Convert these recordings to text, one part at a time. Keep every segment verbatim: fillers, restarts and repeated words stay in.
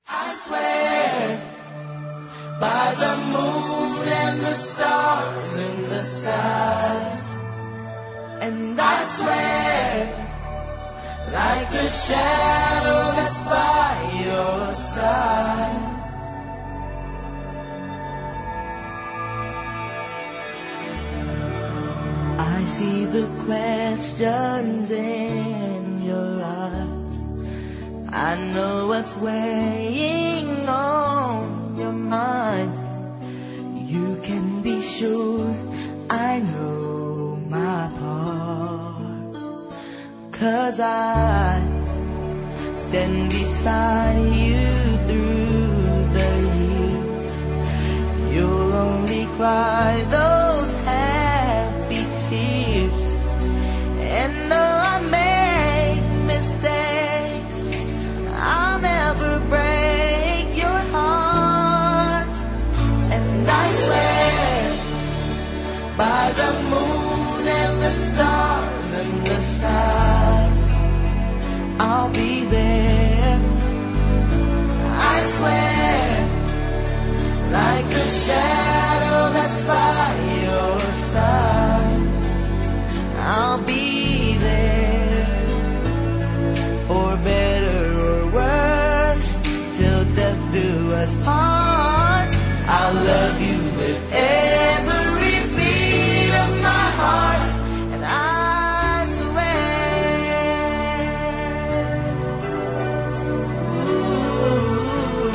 I swear by the moon and the stars in the skies, and I swear like the shadow that's by your side. I see the questions in your eyes. I know what's weighing on your mind. You can be sure I know my part, 'cause I stand beside you through the years. You'll only cry those happy tears, and though I make mistakes, I'll never break your heart. And I swear by the moon and the stars and the stars, I'll be there. I swear like the shadow that's by your side, I'll be there for better or worse, till death do us part. I'll love you with every beat of my heart, and I swear. Ooh.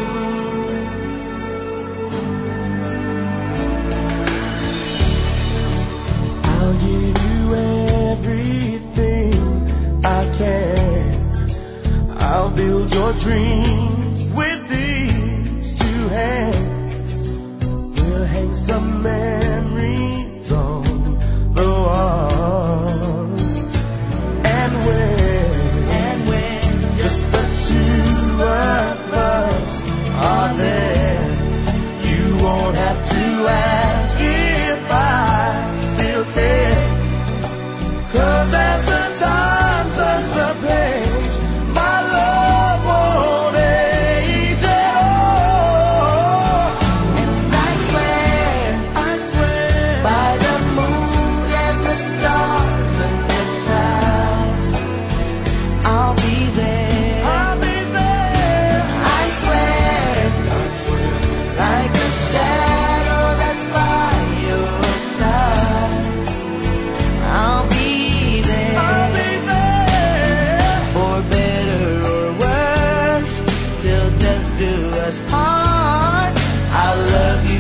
I'll give you everything I can. I'll build your dreams with these two hands. We'll hang some memories on the walls. And when, and when just the two of us are there, you won't have to ask if I still care. 'Cause as the time turns the page, my love won't age at all. And I swear, I swear by the moon and the stars and the stars, I'll be there. I'll be there. I swear, I swear like the shadow that's by your side, I'll be there. I'll be there for better or worse, till death do us part. I love you